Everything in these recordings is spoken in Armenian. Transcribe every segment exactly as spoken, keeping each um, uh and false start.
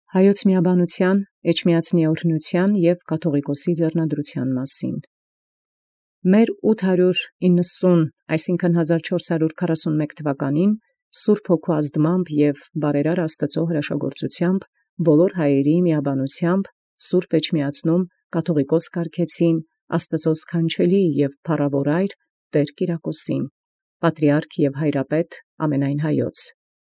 Հայոց միաբանության, էջմիածնիաօրհնության և կաթողիկոսի ձեռնադրության մասին։ Մեր ութ հարյուր իննսուն, այսինքն հազար չորս հարյուր քառասունմեկ թվականին, Սուրբ Հոգու ազդմամբ և բարերար Աստուծոյ հրաշագործութեամբ բոլոր հայերի միաբանությամբ Սուրբ Էջմիածնում կաթողիկոս կարգեցին Աստուծոյ սքանչելի և փառաւոր այր Տեր Կիրակոսին, Պատրիարք և Հայրապետ ամենայն Հայոց։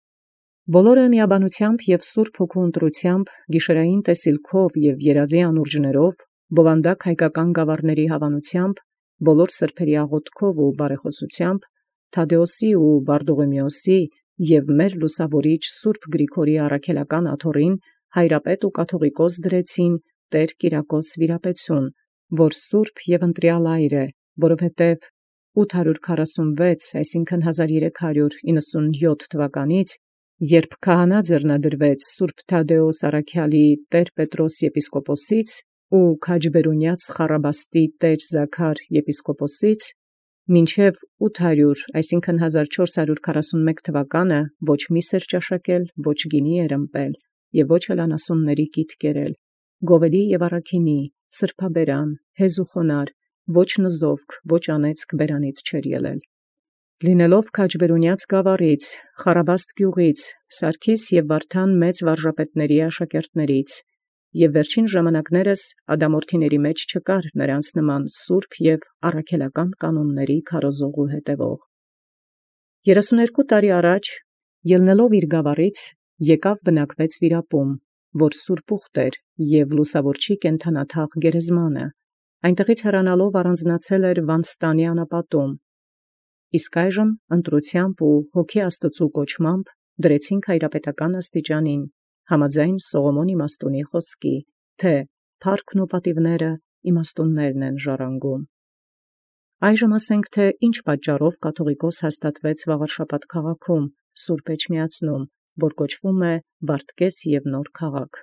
Բոլորը միաբանությամբ և Սուրբ Հոգու ընտրութեամբ գիշերային տեսիլքով և երազի անուրջներով, բովանդակ հայկական գաւառաց հաւանութեամբ, բոլոր սրբոյն աղոթքով ու բարեխօսութեամբ, Թադէոսի ու Վարդուղիմեոսի և մեր լուսաւորիչ Սուրբ Գրիգորի առաքելական աթոռին Հայրապետ ու կաթողիկոս դրեցին Տեր Կիրակոս վիրապետութիւն, որ սուրբ և ընտրեալ այր է, որովհետև ութ հարյուր քառասունվեց, այսինքն հազար երեք հարյուր իննսունյոթ թվականից, երբ քահանա ձեռնադրվեց Սուրբ Թադէոս առաքեալի Տեր Պետրոս եպիսկոպոսից ու Քաջբերունյաց Խառաբաստի Տեր Զաքար եպիսկոպոսից, մինչև ութ հարյուր, այսինքն հազար չորս հարյուր քառասունմեկ թվականը ոչ միս էր ճաշակել, ոչ գինի էր ըմպել, և ոչ էլ անասունների կիթ կերել, գովելի և առաքինի, սրբաբերան, հեզուխոնար, ոչ նզովք, ոչ անեծք բերանից չէր ելել։ Լինելով Քաջբերունյաց գաւառից, Խառաբաստ գիւղից, Սարգիս և Վարդան մեծ վարժապետացն աշակերտաց, և վերջին ժամանակաց ադամորդիցն մեջ չկար նոցին նման սուրբ և առաքելական կանոնաց քարոզող ու հետևող։ Երասունյոյ տարի առաջ ելնելով իր գաւառից, եկեալ բնակվեց Վիրապում, որ սուրբ ուխտ էր և լուսաւորչի կենդանաթաղ գերեզմանը, այնտեղից հեռանալով առանձնացել էր Վանստանի անապատում, իսկ այժմ ընտրութեամբ ու հոգի Աստուծոյ կոչմամբ դրեցինք հայրապետական աստիճանին, համաձայն Սողոմոն իմաստունի խոսքի, թէ փառքն ու պատիւները իմաստուններն են ժառանգում։ Այժմ ասենք, թէ ինչ պատճառով կաթողիկոս հաստատվեց Վաղարշաբաթ քաղաքում, Սուրբ Էջմիածնում, որ կոչվում է Վարդգես և Նոր քաղաք։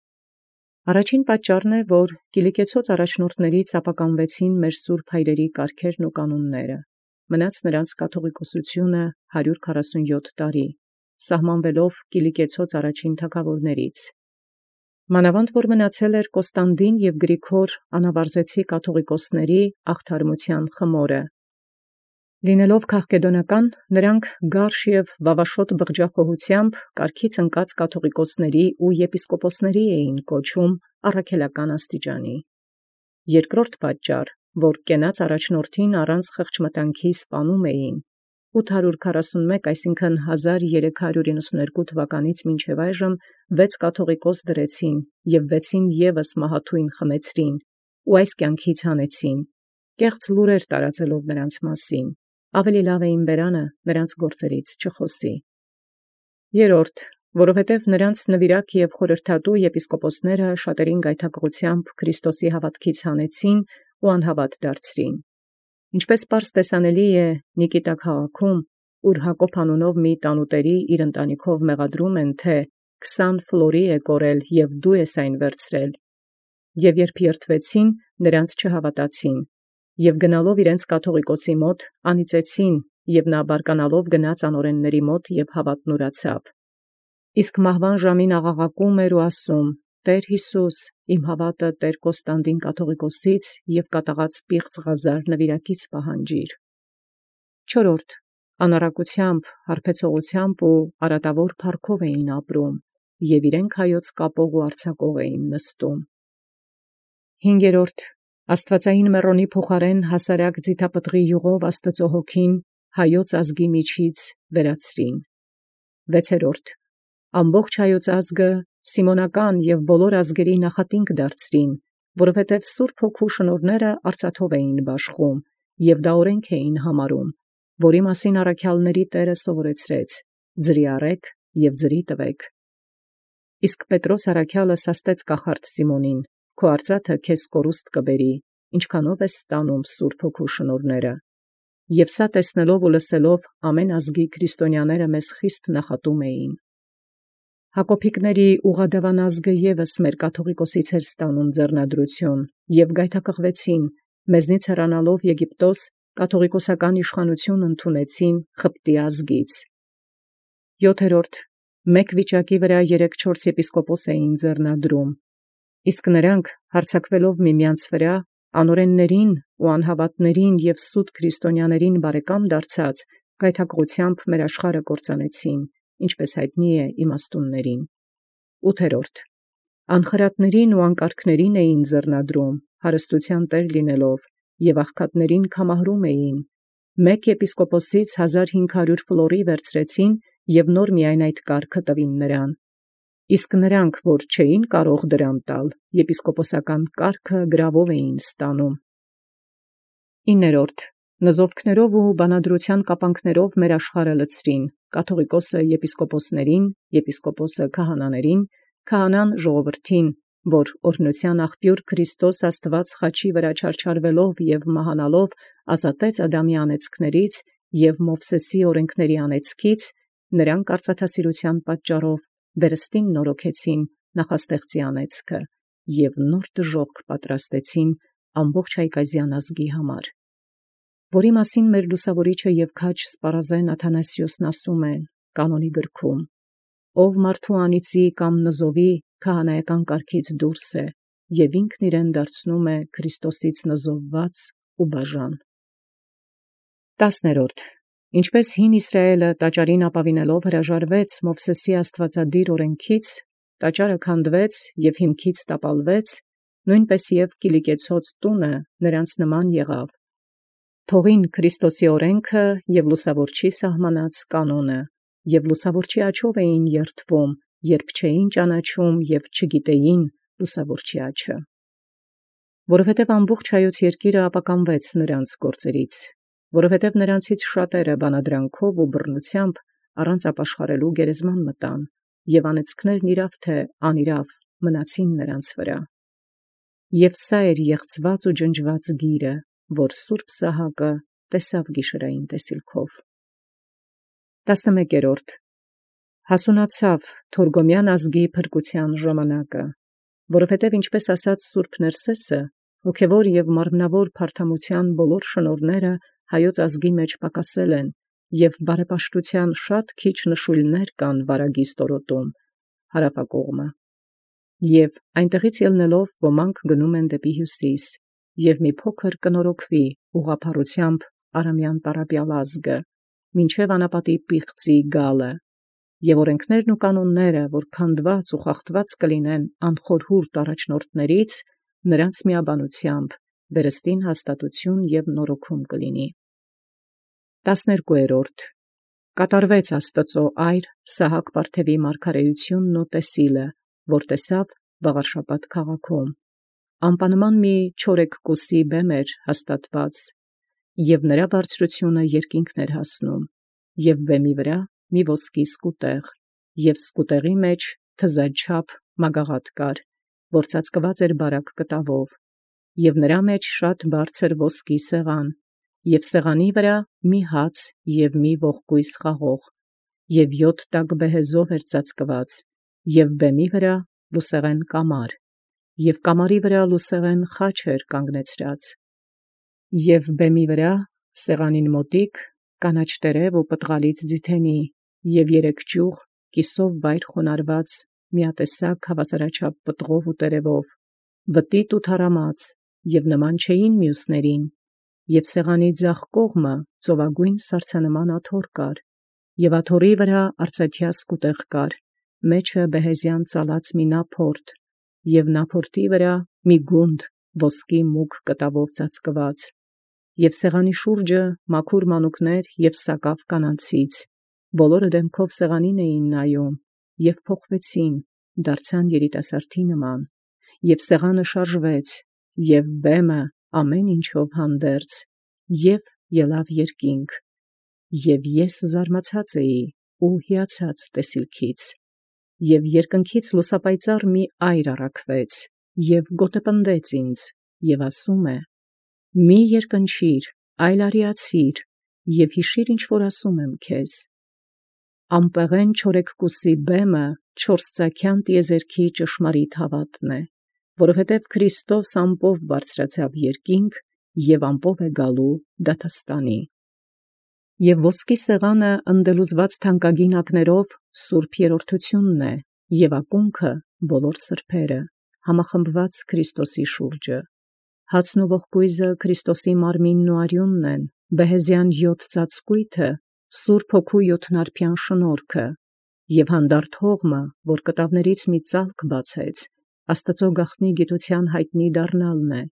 Առաջին պատճառն է, որ Կիլիկեցոց առաջնորդաց ապականվեցին մեր սուրբ հայրերի կարգերն ու կանոնները, մնաց նրանց կաթողիկոսությունը հարյուր քառասունյոթ տարի, սահմանվելով Կիլիկեցոց առաջին թագաւորաց։ Մանաւանդ որ մնացել էր Կոստանդին և Գրիգոր անավարզեցի կաթողիկոսաց աղթարմութեան խմորը։ Լինելով քաղկեդոնական, նրանք գարշ և վաւաշոտ բղջախոհութեամբ կարգից ընկած կաթողիկոսաց ու եպիսկոպոսաց էին կոչում առաքելական աստիճանի։ Երկրորդ պատճառ, որ կենաց առաջնորդին առանց խղճմտանքի սպանում էին, ութ հարյուր քառասունմեկ, այսինքն հազար երեք հարյուր իննսուներկու թվականից մինչև այժմ վեց կաթողիկոս դրեցին և վեցին ևս մահաթոյն խմեցրին ու այս կյանքից հանեցին, կեղծ լուրեր տարածելով նրանց մասին, ավելի լավ է իմ բերանը նրանց գործերից չխոսի։ Երրորդ, որովհետև նրանց նվիրակ և խորհրդատու եպիսկոպոսները շատերին գայթակղութեամբ Քրիստոսի հաւատոց հանեցին ու անհաւատ դարձրին։ Ինչպէս պարզ տեսանելի է Նիկիտա քաղաքում, ուր Հակոբ անունով մի տանուտերի իր ընտանիքով մեղադրում են, թէ քսան ֆլորի է կորել և դու ես այն վերցրել, և երբ երդվեցին, նրանց չհաւատացին, և գնալով իրենց կաթողիկոսի մոտ անիծեցին, և նա բարկանալով գնաց անօրենացն մոտ և հաւատնուրացավ։ Իսկ մահվան ժամին աղաղակում էր ու ասում. «Տէր Յիսուս, իմ հաւատը Տէր Կոստանդին կաթողիկոսից և կատաղած պիղծ Ղազար նվիրակից պահանջիր»։ Չորրորդ, անառակութեամբ, հարբեցողութեամբ ու արատաւոր փառքով էին ապրում, և իրենք Հայոց կապող ու արձակող էին նստում։ Հինգերորդ, աստուածային մեռոնի փոխարեն հասարակ ձիթապտղի յուղով Աստուծոյ Հոգին Հայոց ազգին միջից վերցրին։ Վեցերորդ, ամբողջ Հայոց ազգը Սիմոնական և բոլոր ազգերի նախատինք դարձրին, որովհետև Սուրբ Հոգու շնորհները արծաթով էին բաշխում, և դա օրենք էին համարում, որի մասին առաքեալսն Տէրը սովորեցրեց. «Ձրի առէք և ձրի տվեք»։ Իսկ Պետրոս առաքեալը սաստեց կախարդ Սիմոնին. «Քո արծաթը քեզ կորուստ կբերի, ինչքանով ես ստանում Սուրբ Հոգու շնորհները»։ Եւ սա տեսնելով ու լսելով ամեն ազգի քրիստոնյաները մեզ խիստ նախատում էին։ Հակոբիկների ուղղադավան ազգը ևս մեր կաթողիկոսից էր ստանում ձեռնադրություն և գայթակղվեցին, մեզնից հեռանալով Եգիպտոս, կաթողիկոսական իշխանութիւն ընդունեցին Խպտի ազգից։ Յոթերորդ, մեկ վիճակի վրա երեք-չորս եպիսկոպոս էին ձեռնադրում, իսկ նրանք հարձակվելով միմյանց վրա, անօրեններին ու անհավատներին և սուտ քրիստոնյաներին բարեկամ դարձած, գայթակղությամբ մեր աշխարհը կործանեցին, ինչպես հայտնի է իմաստուններին։ ութերորդ. Անխրատներին ու անկարգներին էին ձեռնադրում, հարստության տեր լինելով, և աղքատներին կամահրում էին, մեկ եպիսկոպոսից հազար հինգ հարյուր ֆլորի վերցրեցին և նոր միայն այդ կարգը տվին նրան, իսկ նրանք, որ չէին կարող դրամ տալ, եպիսկոպոսական կարգը գրավով էին ստանում։ իններորդ. Նզովքներով ու բանադրության կապանքներով մեր աշխարհը լցրին, կաթողիկոսը եպիսկոպոսներին, եպիսկոպոսը քահանաներին, քահանան ժողովրդին, որ օրհնության աղբյուր Քրիստոս Աստված խաչի վրա չարչարվելով և մահանալով ազատեց Ադամի անեծքներից և Մովսեսի օրենքների անեծքից, նրանք արծաթասիրության պատճառով վերստին նորոգեցին նախաստեղծի անեծքը և նոր դժոխք պատրաստեցին ամբողջ հայկազյան ազգի համար, որի մասին մեր լուսավորիչը և քաջ սպառազեն Աթանասիոսն ասում է կանոնի գրքում. ով մարդու անիծի կամ նզովի քահանայական կարգից դուրս է և ինքն իրեն դարձնում է Քրիստոսից նզովված ու բաժան։ տասներորդ. Ինչպես հին Իսրայելը տաճարին ապավինելով հրաժարվեց Մովսեսի աստվածադիր օրենքից, տաճարը քանդվեց և հիմքից տապալվեց, նույնպես և Կիլիկեցոց տունը նրանց նման եղավ, թողին Քրիստոսի օրենքը և լուսավորչի սահմանած կանոնը, և լուսավորչի աջով էին երդվում, երբ չէին ճանաչում և չգիտեին լուսավորչի աջը, որովհետև ամբողջ հայոց երկիրը ապականվեց նրանց գործերից, որովհետև նրանցից շատերը բանադրանքով ու բռնությամբ առանց ապաշխարելու գերեզման մտան, և անեծքներն իրավ թե անիրավ մնացին նրանց վրա։ Եվ սա էր եղծված ու ջնջված գիրը, որ Սուրբ Սահակը տեսավ գիշերային տեսիլքով։ տասնմեկերորդ. Հասունացավ Թորգոմյան ազգի փրկության ժամանակը, որովհետև ինչպես ասաց Սուրբ Ներսեսը, հոգևոր և մարմնավոր փարթամության բոլոր շնորհները հայոց ազգի մեջ պակասել են, և բարեպաշտության շատ քիչ նշույլներ կան վարագի ստորոտում, հարավակողմը, և այնտեղից ելնելով ոմանք գնում են դեպի հյուսիս, և մի փոքր կնորոգվի ուղղափառությամբ Արամյան տառապյալ ազգը, մինչև անապատի պիղծի գալը, և օրենքներն ու կանոնները, որ քանդված ու խախտված կլինեն անխորհուրդ առաջնորդներից, նրանց միաբանությամբ վերստին հաստատություն և նորոգում կլինի։ տասներկուերորդ. Կատարվեց Աստծո այր Սահակ պարթևի մարգարեությունն ու տեսիլը, որ տեսավ Վաղարշապատ քաղաքում, անպանման մի չորեքկուսի բեմ էր հաստատված, և նրա բարձրությունը երկինքն էր հասնում, և բեմի վրա մի ոսկի սկուտեղ, և սկուտեղի մեջ թզաչափ մագաղաթ կար, որ ծածկված էր բարակ կտավով, և նրա մեջ շատ բարձր ոսկի սեղան, և սեղանի վրա մի հաց և մի ողկույզ խաղող, և յոթ տակ բեհեզով էր ծածկված, և բեմի վրա լուսեղեն կամար, և կամարի վրա լուսեղեն խաչ էր կանգնեցրած, և բեմի վրա սեղանին մոտիկ կանաչ տերև ու պտղալից ձիթենի, և երեք ճյուղ կիսով վայր խոնարհված միատեսակ հավասարաչափ պտղով ու տերևով, վտիտ ու թառամած, և նման չէին մյուսներին, և սեղանի ձախ կողմը ծովագույն սառցանման աթոռ կար, և աթոռի վրա արծաթյա սկուտեղ կար, մեջը բեհեզյան ծալած մի նափորդ, և նափորդի վրա մի գունդ ոսկի մուգ կտավով ծածկված, և սեղանի շուրջը մաքուր մանուկներ և սակավ կանանցից, բոլորը դեմքով սեղանին էին նայում, և փոխվեցին, դարձան երիտասարդի նման, և սեղանը շարժվեց, և բեմը ամեն ինչով հանդերձ, և ելավ երկինք, և ես զարմացած էի ու հիացած տեսիլքից, և երկնքից լուսապայծառ մի այր առաքվեց, և գոտեպնդեց ինձ, և ասում է. մի երկնչիր, այլ արիացիր, և հիշիր ինչ որ ասում եմ քեզ. ամպեղեն չորեքկուսի բեմը չորսծագյան տիեզերքի ճշմարիտ հավատն է, որովհետև Քրիստոս ամպով բարձրացավ երկինք և ամպով է գալու դատաստանի։ Եվ ոսկի սեղանը ընդելուզված թանկագին ակներով սուրբ երրորդությունն է, եւ ակունքը բոլոր սրբերը, համախմբված Քրիստոսի շուրջը։ Հացն ու ողկույզը Քրիստոսի մարմինն ու արյունն են, բեհեզյան յոթ ծածկույթը, Սուրբ Հոգու յոթնարբյան շնորհքը, եւ հանդարտ հողմը, որ կտավներից մի ծալք բացեց, Աստծո գաղտնի գիտության հայտնի դառնալն է։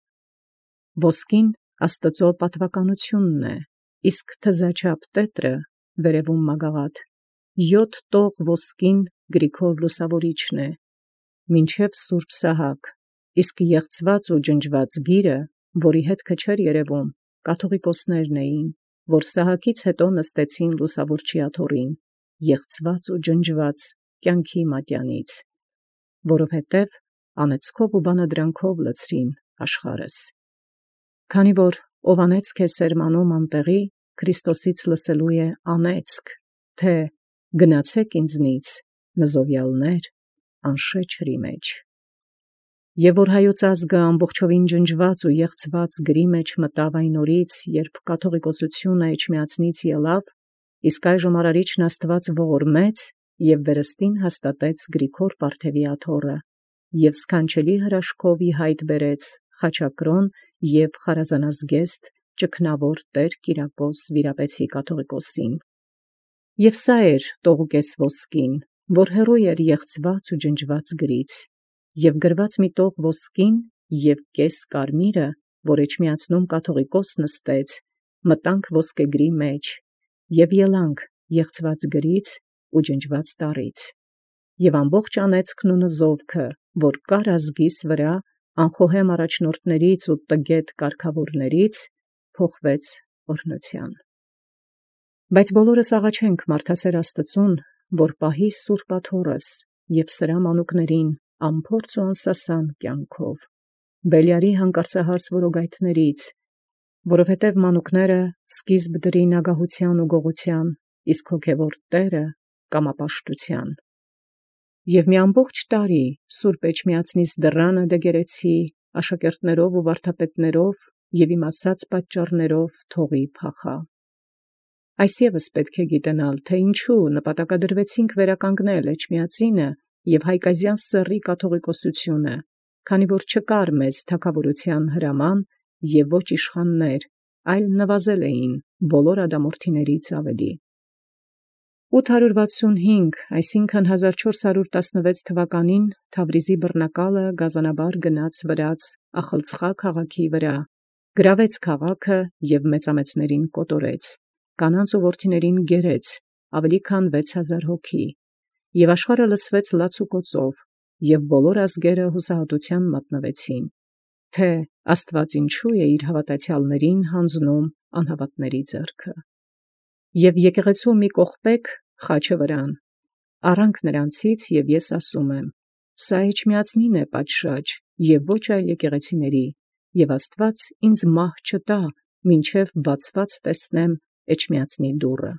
Ոսկին Աստծո պատվականությունն է, իսկ թզաչափ տետրը վերևում մագաղաթ, յոթ տող ոսկին Գրիգոր լուսավորիչն է, մինչև Սուրբ Սահակ, իսկ եղծված ու ջնջված գիրը, որի հետքը չէր երևում, կաթողիկոսներն էին, որ Սահակից հետո նստեցին լուսավորչի աթոռին, եղծված ու ջնջված կյանքի մատյանից, որովհետև անեծքով ու բանադրանքով լցրին աշխարհս։ Քանի որ ով անեծք է սերմանում անտեղի, Քրիստոսից լսելու է անեծք, թե գնացեք ինձնից, նզովյալներ, անշեչրի մեջ։ Եվ որ հայոց ազգը ամբողջովին ջնջված ու եղծված գրի մեջ մտավ այն օրից, երբ կաթողիկոսությունը Էջմիածնից ելավ, իսկ այժմ արարիչն Աստված ողորմեց եւ վերստին հաստատեց Գրիգոր Պարթևի աթոռը, եւ սքանչելի հրաշքով ի հայտ բերեց խաչակրոն եւ խարազանազգեստ ճգնավոր Տեր Կիրակոս Վիրապետի կաթողիկոսին։ Եվ սա էր տողուկես ոսկին, որ հեռու էր եղծված ու ջնջված գրից, եւ գրված մի տող ոսկին եւ կես կարմիրը, որ Էջմիածնում կաթողիկոս նստեց, մտանք ոսկեգրի մեջ, եւ ելանք եղծված գրից ու ջնջված տարից, եւ ամբողջ անեծքն ու նզովքը, որ կար ազգիս վրա անխոհեմ առաջնորդներից ու տգետ կարգավորներից, փոխվեց օրհնության։ Բայց բոլորս աղաչենք մարդասեր Աստծուն, որ պահի սուրբ աթոռս եւ սրա մանուկներին անփորձ ու անսասան կյանքով, Բելիարի հանկարծահաս որոգայթներից, որովհետև մանուկները սկիզբ դրին ագահության ու գողության, իսկ հոգևոր Տերը կամապաշտության։ Եվ մի ամբողջ տարի Սուրբ Էջմիածնից դռանը դեգերեցի աշակերտներով ու վարդապետներով եւ իմասած պատճառներով թողի փախա։ Այս ևս պետք է գիտենալ, թե ինչու նպատակադրվեցինք վերականգնել Էջմիածինը եւ հայկազյան սեռի կաթողիկոսությունը, քանի որ չկար մեզ թագավորության հրաման եւ ոչ իշխաններ, այլ նվազել էին բոլոր ադամորդիներից ավելի։ ութ հարյուր վաթսունհինգ, այսինքն հազար չորս հարյուր տասնվեց թվականին Թավրիզի բռնակալը գազանաբար գնաց վրաց Ախալցխա քաղաքի վրա, գրավեց քաղաքը եւ մեծամեծներին կոտորեց, կանանց ու որդիներին գերեց, ավելի քան վեց հազար հոգի, եւ աշխարհը լցվեց լաց ու կոծով, եւ բոլոր ազգերը հուսահատության մատնվեցին, թե Աստված ինչու է իր հավատացյալներին հանձնում անհավատների ձեռքը։ Եւ եկեղեցու մի կողպեք խաչը վրան, առանք նրանցից եւ ես ասում եմ, սա Էջմիածնին է պատշաճ եւ ոչ այլ եկեղեցիների, եւ Աստված ինձ մահ չտա, մինչև բացված տեսնեմ Էջմիածնի դուռը։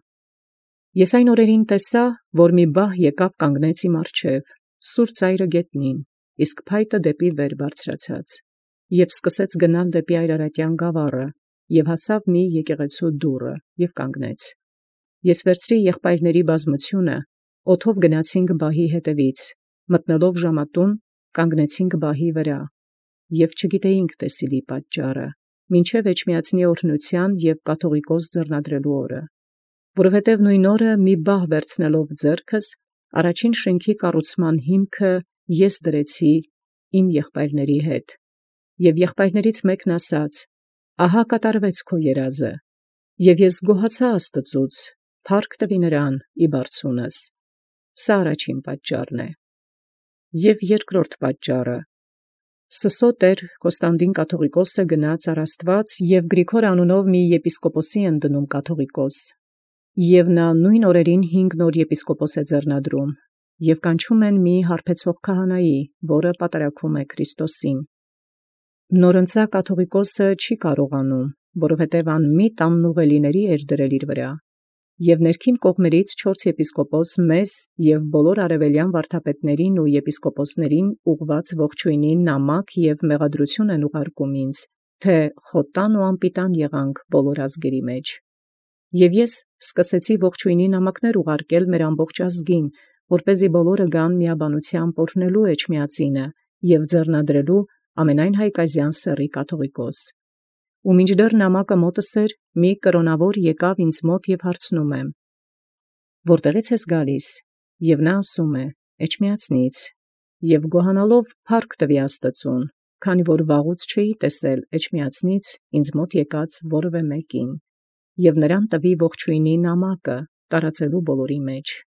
Ես այն օրերին տեսա, որ մի բահ եկավ կանգնեց իմ առջև, սուր ծայրը գետնին, իսկ փայտը դեպի վեր բարձրացած, եւ սկսեց գնալ դեպի Այրարատյան գավառը, եւ հասավ մի եկեղեցու դուռը եւ կանգնեց։ Ես վերցրի եղբայրների բազմությունը, օդով գնացինք բահի հետևից, մտնելով ժամատուն, կանգնեցինք բահի վրա, եւ չգիտեինք տեսիլի պատճառը, մինչև Էջմիածնի օրհնության եւ կաթողիկոս ձեռնադրելու օրը, որովհետև նույն օրը մի բահ վերցնելով ձեռքս, առաջին շենքի կառուցման հիմքը ես դրեցի իմ եղբայրների հետ, եւ եղբայրներից մեկն ասաց. «Ահա կատարվեց քո երազը», եւ ես գոհացա Աստծուց, փառք տվի նրան ի բարձունս։ Սա առաջին պատճառն է։ Եվ երկրորդ պատճառը. Սսո Տեր Կոստանդին կաթողիկոսը գնաց առ Աստված եւ Գրիգոր անունով մի եպիսկոպոսի են դնում կաթողիկոս, եւ նա նույն օրերին հինգ նոր եպիսկոպոս է ձեռնադրում, եւ կանչում են մի հարբեցող քահանայի, որը պատարակում է Քրիստոսին։ Նորընծա կաթողիկոսը չի կարողանում, որովհետև անմիտ աննուղելիների էր դրել իր վրա, եւ ներքին կողմերից չորս եպիսկոպոս մեզ եւ բոլոր արևելյան վարդապետներին ու եպիսկոպոսներին ուղված ողջույնի նամակ եւ մեղադրություն են ուղարկում ինձ, թե խոտան ու անպիտան եղանք բոլոր ազգերի մեջ։ Եվ ես սկսեցի ողջույնի նամակներ ուղարկել մեր ամբողջ ազգին, որպեսզի բոլորը գան միաբանությամբ օրհնելու Էջմիածինը և ձեռնադրելու ամենայն հայկազյան սեռի կաթողիկոս։ Ու մինչդեռ նամակը մոտս էր, մի կրոնավոր եկավ ինձ մոտ և հարցնում է. «Որտեղից ես գալիս»։ Եվ նա ասում է. «Էջմիածնից»։ Եվ գոհանալով փառք տվի Աստծուն, քանի որ վաղուց չէի տեսել Էջմիածնից ինձ մոտ եկած որևէ մեկին, և նրան տվի ողջույնի նամակը տարածելու բոլորի մեջ։